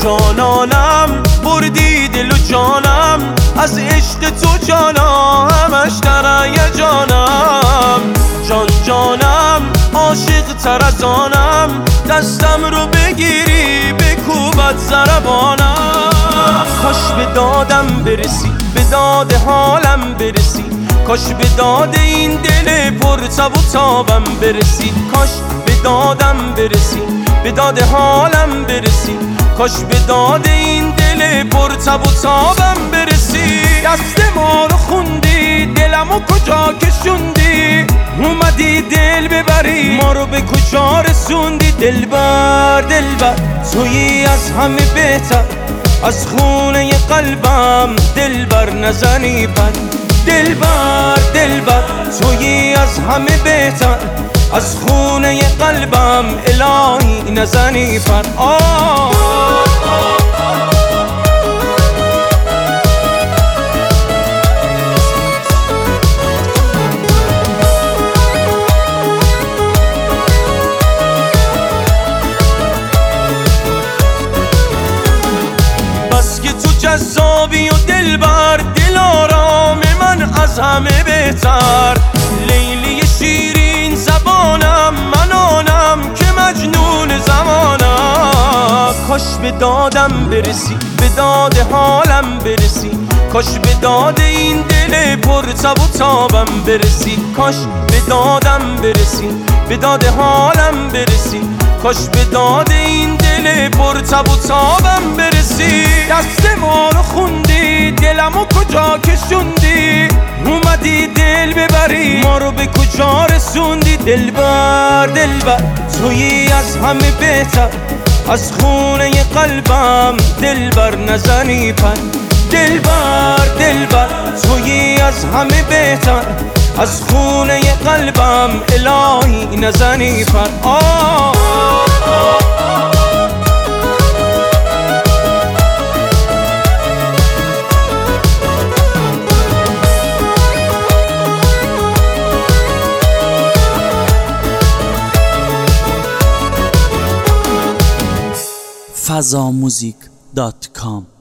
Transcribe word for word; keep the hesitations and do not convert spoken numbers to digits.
جانانم بردی دل و جانم، از عشق تو جانا همش در جانم. جان جانم عاشق تر از آنم، دستم رو بگیری بکوبت ضربانم. کاش به دادم برسی، به داد حالم برسی، کاش به داد این دل پر تب و تابم برسی. کاش به دادم برسی، به داد حالم برسی، کاش به داد این دل پر تب و تابم برسی. دست ما رو خوندی، دلمو کجا کشوندی، اومدی دل ببری ما رو به کجا رسوندی. دلبر دلبر تویی از همه بهتر، از خونه قلبم دلبر نزنی پر. دلبر دلبر تویی از همه بهتر، از خونه قلبم الهی نزنی پر. آه بس که تو جذابی و دلبر، دل آرام من از همه بهتر. لیلی شیرین زبانم، من آنم که مجنون زمانم. کاش به دادم برسی، به داد حالم برسی، کاش به داد این دل پر تب و تابم برسی. کاش به دادم برسی، به داد حالم برسی، کاش به داد این دل پر تب و تابم برسی. دست ما رو خوندی، دلمو کجا کشوندی، اومدی دل ببری ما رو به کجا رسوندی. دلبر دلبر تویی از همه بهتر، از خونه قلبم دلبر نزنی پر. دلبر دلبر تویی از همه بهتر، از خونه قلبم الهی نزنی پر. آه فضاموزیک دات کام